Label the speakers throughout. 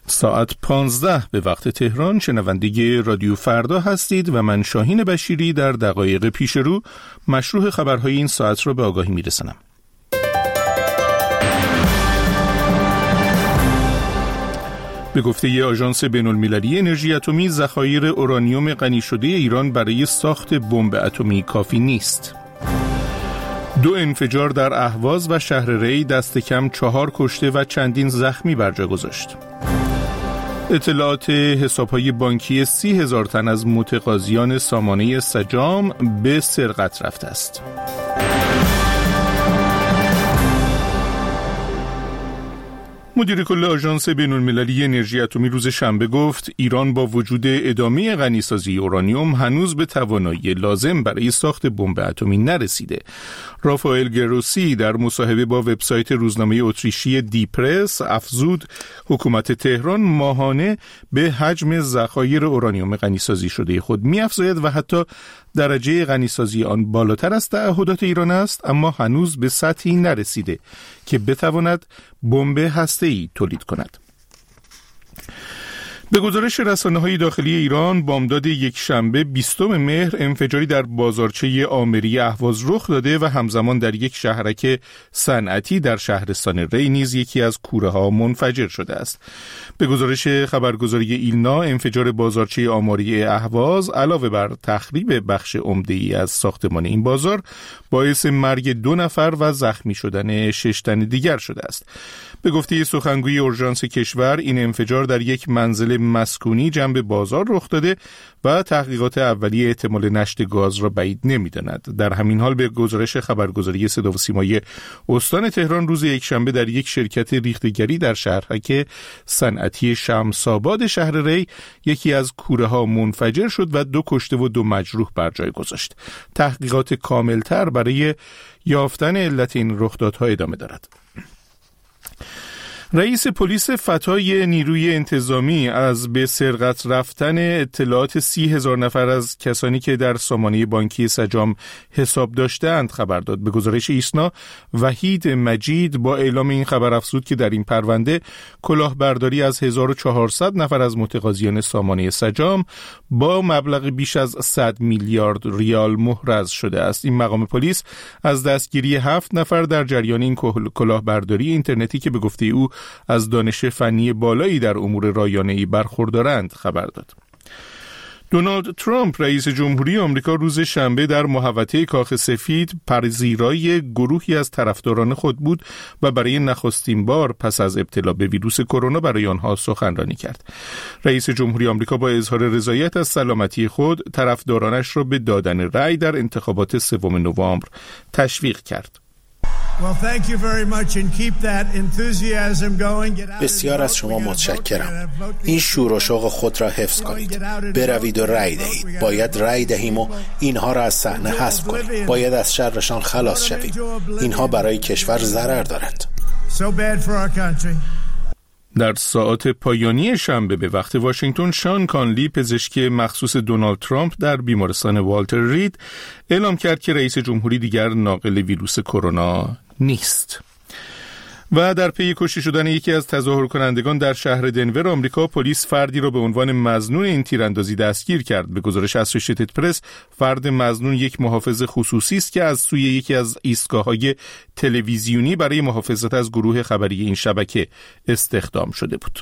Speaker 1: ساعت 15 به وقت تهران شنونده رادیو فردا هستید و من شاهین بشیری در دقایق پیش رو مشروع خبرهای این ساعت را به آگاهی میرسانم. به گفته آژانس بین‌المللی انرژی اتمی، ذخایر اورانیوم غنی شده ایران برای ساخت بمب اتمی کافی نیست. 2 انفجار در اهواز و شهر ری دست کم 4 کشته و چندین زخمی بر جا گذاشت. اطلاعات حساب‌های بانکی 30,000 تن از متقاضیان سامانه سجام به سرقت رفته است. مدیر کل آژانس بین‌المللی انرژی اتمی روز شنبه گفت ایران با وجود ادامه غنیسازی اورانیوم هنوز به توانایی لازم برای ساخت بمب اتمی نرسیده. رافائل گروسی در مصاحبه با وبسایت روزنامه اتریشی دی پرس افزود حکومت تهران ماهانه به حجم ذخایر اورانیوم غنیسازی شده خود می‌افزاید و حتی درجه غنیسازی آن بالاتر از تعهدات ایران است، اما هنوز به سطحی نرسیده که بتواند بمب هسته‌ای تولید کند. به گزارش رسانه‌های داخلی ایران، بامداد یک شنبه 20 مهر انفجاری در بازارچه آمری اهواز رخ داده و همزمان در یک شهرک صنعتی در شهرستان ری نیز یکی از کوره‌ها منفجر شده است. به گزارش خبرگزاری ایلنا، انفجار بازارچه آمری اهواز علاوه بر تخریب بخش عمده‌ای از ساختمان این بازار، باعث مرگ 2 نفر و زخمی شدن 6 تن دیگر شده است. به گفته سخنگوی اورژانس کشور، این انفجار در یک منزل مسکونی جنب بازار رخ داده و تحقیقات اولیه احتمال نشت گاز را بعید نمی‌داند. در همین حال به گزارش خبرگزاری صدا و سیمای استان تهران، روز یکشنبه در یک شرکت ریختگری در شهرک صنعتی شمس‌آباد شهر ری یکی از کوره‌ها منفجر شد و 2 کشته و 2 مجروح بر جای گذاشت. تحقیقات کاملتر برای یافتن علت این رخدادها ادامه دارد. رئیس پلیس فتای نیروی انتظامی از به سرقت رفتن اطلاعات 30,000 نفر از کسانی که در سامانه بانکی سجام حساب داشتند خبر داد. به گزارش ایسنا، وحید مجید با اعلام این خبر افزود که در این پرونده کلاهبرداری از 1400 نفر از متقاضیان سامانه سجام با مبلغ بیش از 100 میلیارد ریال محرز شده است. این مقام پلیس از دستگیری 7 نفر در جریان این کلاهبرداری اینترنتی که به گفته او از دانش فنی بالایی در امور رایانه‌ای برخوردارند خبر داد. دونالد ترامپ رئیس جمهوری آمریکا روز شنبه در محوطه کاخ سفید پذیرای گروهی از طرفداران خود بود و برای نخستین بار پس از ابتلا به ویروس کرونا برای آنها سخنرانی کرد. رئیس جمهوری آمریکا با اظهار رضایت از سلامتی خود طرفدارانش را به دادن رأی در انتخابات 3 نوامبر تشویق کرد.
Speaker 2: بسیار از شما متشکرم. این شور و شوق خود را حفظ کنید. بروید و رأی دهید. باید رأی دهیم و اینها را از صحنه حذف کنیم. باید از شرشان خلاص شویم. اینها برای کشور ضرر دارند.
Speaker 1: در ساعات پایانی شنبه به وقت واشنگتن، شان کانلی، پزشک مخصوص دونالد ترامپ در بیمارستان والتر رید، اعلام کرد که رئیس جمهوری دیگر ناقل ویروس کرونا نیست. و در پی کشته شدن یکی از تظاهر کنندگان در شهر دنور آمریکا، پلیس فردی را به عنوان مظنون این تیراندازی دستگیر کرد. به گزارش اسوشییتد پرس، فرد مظنون یک محافظ خصوصی است که از سوی یکی از ایستگاه‌های تلویزیونی برای محافظت از گروه خبری این شبکه استخدام شده بود.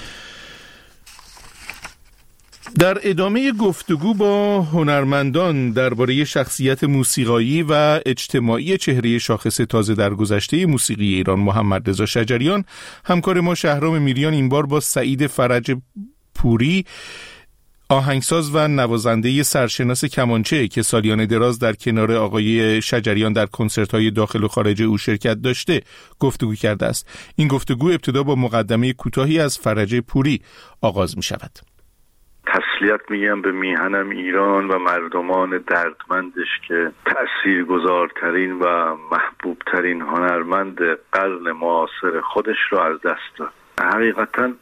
Speaker 1: در ادامه گفتگو با هنرمندان درباره شخصیت موسیقایی و اجتماعی چهره شاخص تازه در گذشته موسیقی ایران، محمد رضا شجریان، همکار ما شهرام میریان این بار با سعید فرج پوری، آهنگساز و نوازنده سرشناس کمانچه که سالیان دراز در کنار آقای شجریان در کنسرت‌های داخل و خارج او شرکت داشته، گفتگو کرده است. این گفتگو ابتدا با مقدمه کوتاهی از فرج پوری آغاز می شود.
Speaker 3: تسلیت میگم به میهنم ایران و مردمان دردمندش که تأثیرگذارترین و محبوبترین هنرمند قرن معاصر خودش رو از دست داد. حقیقتا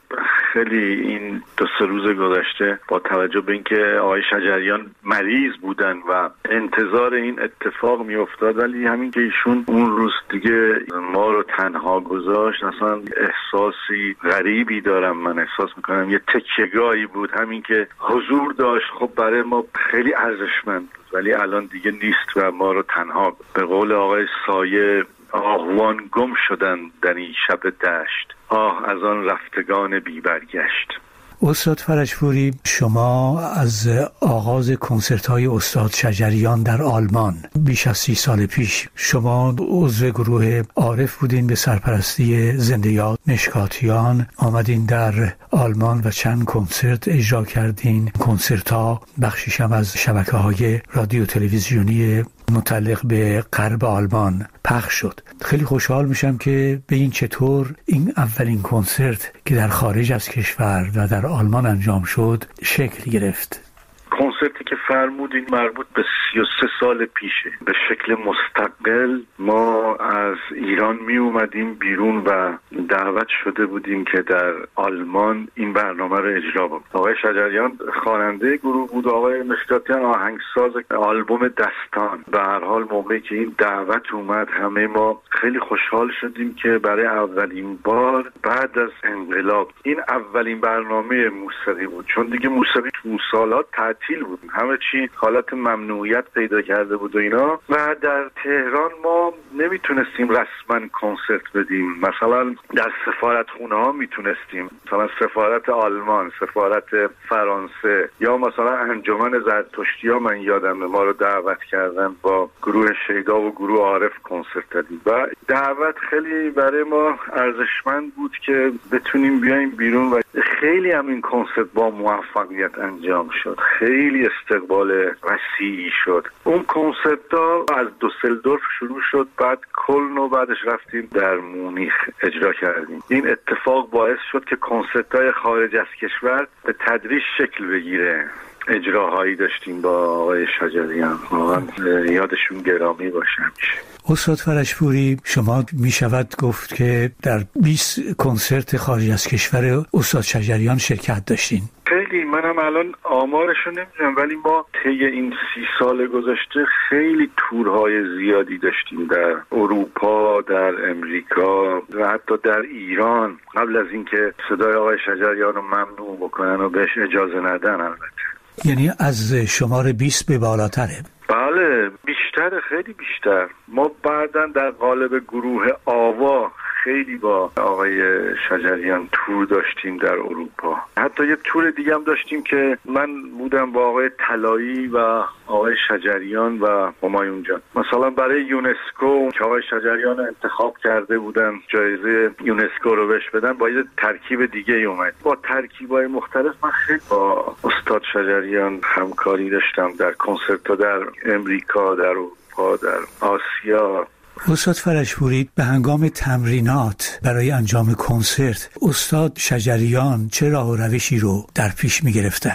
Speaker 3: خیلی این 2-3 روز گذشته با توجه به اینکه آقای شجریان مریض بودن و انتظار این اتفاق میافتاد، ولی همین که ایشون اون روز دیگه ما رو تنها گذاشت، اصلا احساسی غریبی دارم. من احساس میکنم یه تکیه‌گاهی بود، همین که حضور داشت خب برای ما خیلی ارزشمند بود، ولی الان دیگه نیست و ما رو تنها، به قول آقای سایه، آهوان گم شدن در این شب دشت، آه از آن رفتگان بی برگشت.
Speaker 4: استاد فرجپوری، شما از آغاز کنسرت‌های استاد شجریان در آلمان بیش از 30 سال پیش شما عضو گروه عارف بودین، به سرپرستی زنده یاد مشکاتیان آمدین در آلمان و چند کنسرت اجرا کردین. کنسرت‌ها بخشیش هم از شبکه‌های رادیو تلویزیونی متعلق به غرب آلمان پخش شد. خیلی خوشحال میشم که به این چطور این اولین کنسرت که در خارج از کشور و در آلمان انجام شد شکل گرفت.
Speaker 3: کنسرتی که فرمودین مربوط به 33 سال پیشه. به شکل مستقل ما از ایران می اومدیم بیرون و دعوت شده بودیم که در آلمان این برنامه رو اجرا بکنیم. آقای شجریان خواننده گروه بود، آقای مشکاتیان آهنگساز آلبوم دستان. به هر حال موقعی که این دعوت اومد همه ما خیلی خوشحال شدیم که برای اولین بار بعد از انقلاب این اولین برنامه موسیقی بود، چون دیگه موسیقی اون سالات تعطیل بود، همه چی حالت ممنوعیت پیدا کرده بود و اینا، و در تهران ما نمیتونستیم رسما کنسرت بدیم. مثلا در سفارتخونه ها میتونستیم، مثلا سفارت آلمان، سفارت فرانسه، یا مثلا انجمن زرتشتی ها من یادم ما رو دعوت کردن با گروه شیدا و گروه عارف کنسرت دادیم و دعوت خیلی برای ما ارزشمند بود که بتونیم بیایم بیرون و خیلی هم این کنسرت با موفقیت انجام شد، خیلی استقبال وسیعی شد. اون کنسرت ها از دوسلدورف شروع شد، بعد کلن و بعدش رفتیم در مونیخ اجرا کردیم. این اتفاق باعث شد که کنسرت های خارج از کشور به تدریج شکل بگیره. اجراهایی داشتیم با آقای شجریان، واقعا یادشون گرامی باشه همیشه.
Speaker 4: استاد فرجپوری، شما می شود گفت که در 20 کنسرت خارج از کشور استاد شجریان شرکت داشتین.
Speaker 3: خیلی، منم الان آمارشو نمیدونم، ولی ما طی این 30 سال گذشته خیلی تورهای زیادی داشتیم در اروپا، در امریکا و حتی در ایران، قبل از اینکه صدای آقای شجریان رو ممنوع بکنن و بهش اجازه ندن. البته
Speaker 4: یعنی از شمار 20 به بالاتره؟
Speaker 3: بله، بیشتر، خیلی بیشتر. ما بعداً در قالب گروه آوا خیلی با آقای شجریان تور داشتیم در اروپا. حتی یه تور دیگه هم داشتیم که من بودم با آقای طلایی و آقای شجریان و همایون جان. مثلا برای یونسکو که آقای شجریان انتخاب کرده بودن جایزه یونسکو رو بهش بدن، با یه ترکیب دیگه اومد. با ترکیب‌های مختلف من خیلی با استاد شجریان همکاری داشتم در کنسرت‌ها در امریکا، در اروپا، در آسیا.
Speaker 4: استاد فرجپوری، به هنگام تمرینات برای انجام کنسرت استاد شجریان چه راه و روشی رو در پیش می گرفتن؟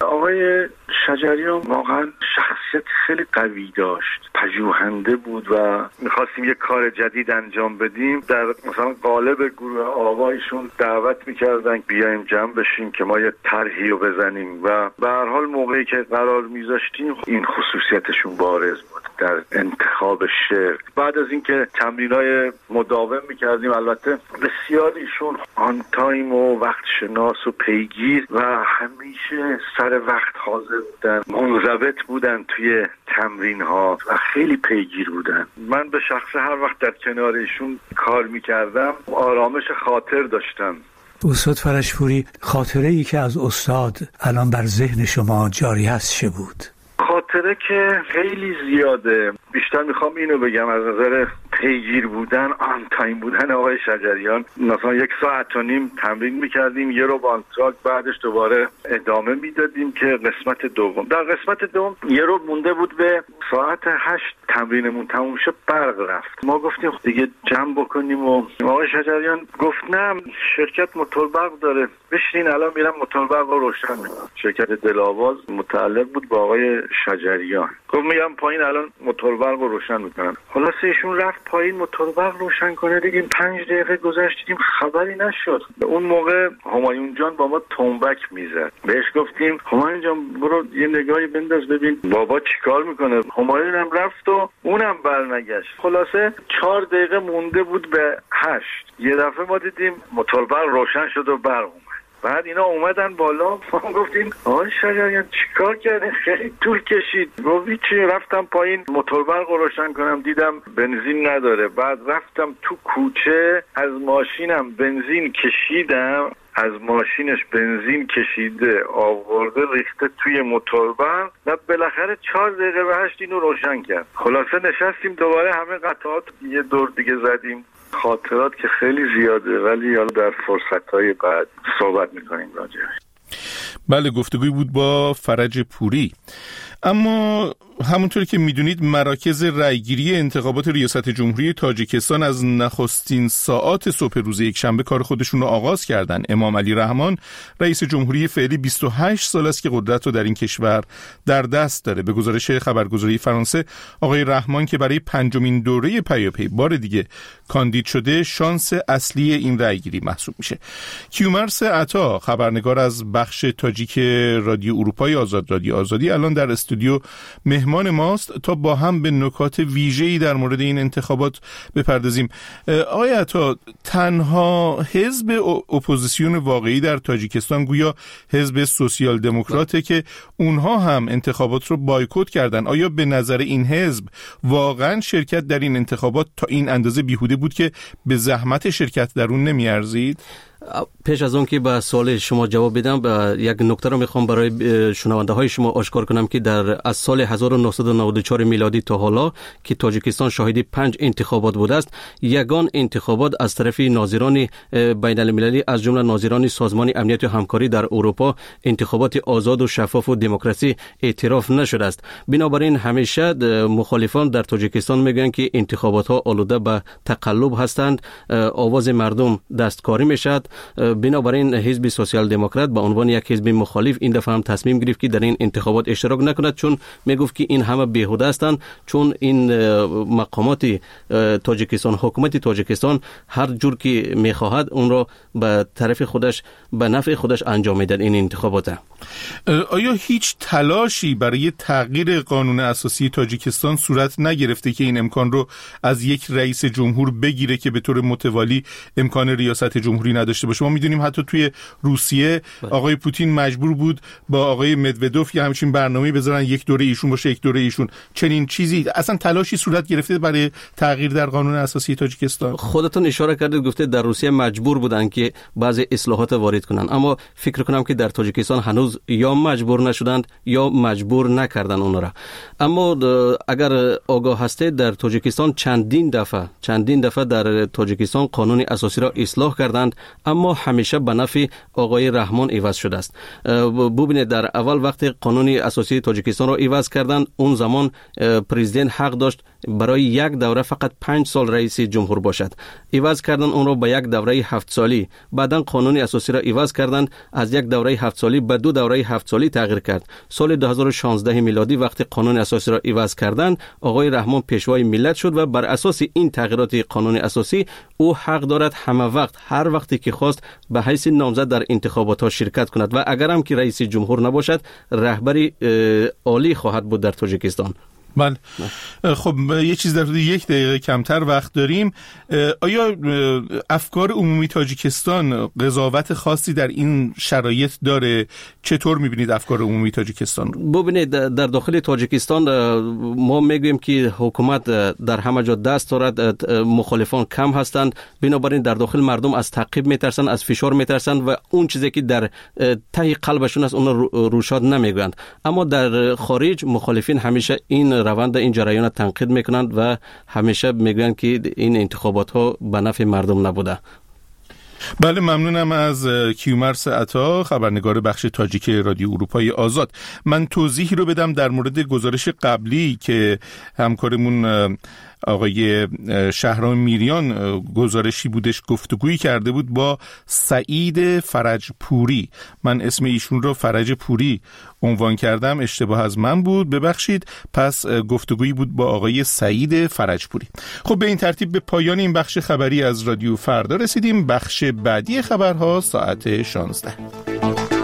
Speaker 3: آقای شجریان واقعا شخصیت خیلی قوی داشت، پژوهنده بود و میخواستیم یک کار جدید انجام بدیم. در مثلا قالب گروه آوایشون دعوت میکردن بیایم جمع بشیم که ما یه طرحی رو بزنیم و به هر حال موقعی که قرار میذاشتیم این خصوصیتشون بارز بود در انتخاب شعر. بعد از اینکه تمرینای مداوم میکردیم، البته بسیار ایشون آن تایم و وقت شناس و پیگیر و همیشه سر وقت حاضر بودن، منضبط بودن توی تمرین ها و خیلی پیگیر بودن. من به شخص هر وقت در کنار ایشون کار میکردم آرامش خاطر داشتم.
Speaker 4: استاد فرجپوری، خاطره ای که از استاد الان بر ذهن شما جاری هست چه بود؟
Speaker 3: خاطره که خیلی زیاده. بیشتر میخوام اینو بگم از نظر پیگیر بودن، آن تایم بودن آقای شجریان. مثلا 1.5 ساعت تمرین میکردیم، یه رو بانتراک، بعدش دوباره ادامه میدادیم که قسمت دوم. در قسمت دوم یه رو مونده بود به ساعت 8 تمرینمون تموم شد، برق رفت. ما گفتیم دیگه جمع بکنیم و آقای شجریان گفت نه، شرکت موتور برق داره، بشین الان میرم موتور برق رو روشن میکنم. شرکت دل‌آواز متعلق بود با آقای شجریان. گفت میام پایین الان موتور برق رو روشن میکنم. خلاصه ایشون رفت پایین موتور برق روشن کنه. دیدیم 5 دقیقه گذشت دیدیم خبری نشد. اون موقع همایون جان با ما تنبک میزد. بهش گفتیم همایون جان برو یه نگاهی بنداز ببین بابا چیکار میکنه. همایون هم رفت و اونم برنگشت. خلاصه 4 دقیقه مونده بود به 8. یه دفعه ما دیدیم موتور برق روشن شد و برق اومد. بعد اینا اومدن بالا، ما گفتیم آقای شجریان چیکار کردین؟ خیلی طول کشید. گفت چی؟ رفتم پایین موتور برق رو روشن کنم دیدم بنزین نداره. بعد رفتم تو کوچه از ماشینم بنزین کشیدم، از ماشینش بنزین کشیده آورده ریخته توی موتور برق و بالاخره 4 دقیقه به 8 اینو روشن کرد. خلاصه نشستیم دوباره همه قطعات یه دور دیگه زدیم. خاطرات که خیلی زیاده ولی حالا در فرصت‌های بعد صحبت می‌کنیم راجعش.
Speaker 1: بله، گفتگوی بود با فرج پوری. اما همونطوری که میدونید مراکز رأیگیری انتخابات ریاست جمهوری تاجیکستان از نخستین ساعات صبح روز یکشنبه کار خودشون رو آغاز کردن. امام علی رحمان رئیس جمهوری فعلی 28 سال است که قدرت رو در این کشور در دست داره. به گزارش خبرگزاری فرانسه آقای رحمان که برای 5مین دوره پیاپی بار دیگه کاندید شده شانس اصلی این رأیگیری محسوب میشه. کیومرث عطا خبرنگار از بخش تاجیک رادیو اروپای آزاد رادیو آزادی الان در استودیو مهمان ماست تا با هم به نکات ویژه‌ای در مورد این انتخابات بپردازیم. آقای عطا، تنها حزب اپوزیسیون واقعی در تاجیکستان گویا حزب سوسیال دموکراته که اونها هم انتخابات رو بایکوت کردن. آیا به نظر این حزب واقعا شرکت در این انتخابات تا این اندازه بیهوده بود که به زحمت شرکت در اون نمیارزید؟
Speaker 5: پیش از اون که به سوال شما جواب بدم، یک نکته رو میخوام برای شنونده های شما آشکار کنم که از سال 1994 میلادی تا حالا که تاجیکستان شاهد 5 انتخابات بوده است، یگان انتخابات از طرف ناظران بین المللی از جمله ناظران سازمان امنیت و همکاری در اروپا انتخابات آزاد و شفاف و دموکراسی اعتراف نشده است. بنابراین همیشه مخالفان در تاجیکستان میگن که انتخابات ها آلوده به تقلب هستند، آواز مردم دستکاری میشد. بنابراین حزب سوسیال دموکرات به عنوان یک حزب مخالف این دفعه هم تصمیم گرفت که در این انتخابات اشتراک نکند، چون میگفت که این همه بیهوده هستند، چون این مقامات تاجیکستان، حکومت تاجیکستان هر جور که میخواهد اون را به طرف خودش به نفع خودش انجام میدن این انتخابات.
Speaker 1: آیا هیچ تلاشی برای تغییر قانون اساسی تاجیکستان صورت نگرفته که این امکان رو از یک رئیس جمهور بگیره که به طور متوالی امکان ریاست جمهوری نداشته باشه؟ ما میدونیم حتی توی روسیه آقای پوتین مجبور بود با آقای مدودوف یه همچین برنامه‌ای بذارن، یک دوره ایشون باشه یک دوره ایشون. چنین چیزی اصلا تلاشی صورت گرفته برای تغییر در قانون اساسی تاجیکستان؟
Speaker 5: خودتون اشاره کردید، گفته در روسیه مجبور بودن که بعضی اصلاحات وارد کنن، اما فکر کنم که در تاجیکستان هنوز یا مجبور نشدند یا مجبور نکردن اون را. اما اگر آگاه هستید در تاجیکستان چندین دفعه در تاجیکستان قانون اساسی را اصلاح کردند، اما همیشه به نفع آقای رحمان عوض شده است. ببینید در اول وقت قانون اساسی تاجیکستان را عوض کردند، اون زمان پرزیدنت حق داشت برای یک دوره فقط 5 سال رئیس جمهور باشد. عوض کردن اون را به یک دوره 7 سالی. بعداً قانون اساسی را عوض کردند، از یک دوره 7 سالی به 2 دوره 7 سالی تغییر کرد. سال 2016 میلادی وقتی قانون اساسی را عوض کردند، آقای رحمان پیشوای ملت شد و بر اساس این تغییرات قانون اساسی او حق دارد همه وقت، هر وقتی که خواست به حیث نامزد در انتخابات ها شرکت کند و اگر هم که رئیس جمهور نباشد رهبری عالی خواهد بود در تاجیکستان.
Speaker 1: بله. خب یه چیز در حدود 1 دقیقه کمتر وقت داریم. آیا افکار عمومی تاجیکستان قضاوت خاصی در این شرایط داره؟ چطور میبینید افکار عمومی تاجیکستان رو؟
Speaker 5: ببینید در داخل تاجیکستان ما میگویم که حکومت در همه جا دست دارد، مخالفان کم هستند، بنابراین در داخل مردم از تعقیب میترسن، از فشار میترسن و اون چیزی که در ته قلبشون است اون روشاد نمیگویند. اما در خارج مخالفین همیشه این روند این جریان تنقید میکنند و همیشه میگویند که این انتخابات ها به نفع مردم نبوده.
Speaker 1: بله، ممنونم از کیومرث عطا، خبرنگار بخش تاجیک رادیو اروپای آزاد. من توضیحی رو بدم در مورد گزارش قبلی که همکارمون آقای شهرام میریان گزارشی بودش، گفتگویی کرده بود با سعید فرجپوری. من اسم ایشون رو فرج پوری عنوان کردم، اشتباه از من بود، ببخشید. پس گفتگویی بود با آقای سعید فرجپوری. خب به این ترتیب به پایان این بخش خبری از رادیو فردا رسیدیم. بخش بعدی خبرها ساعت 16.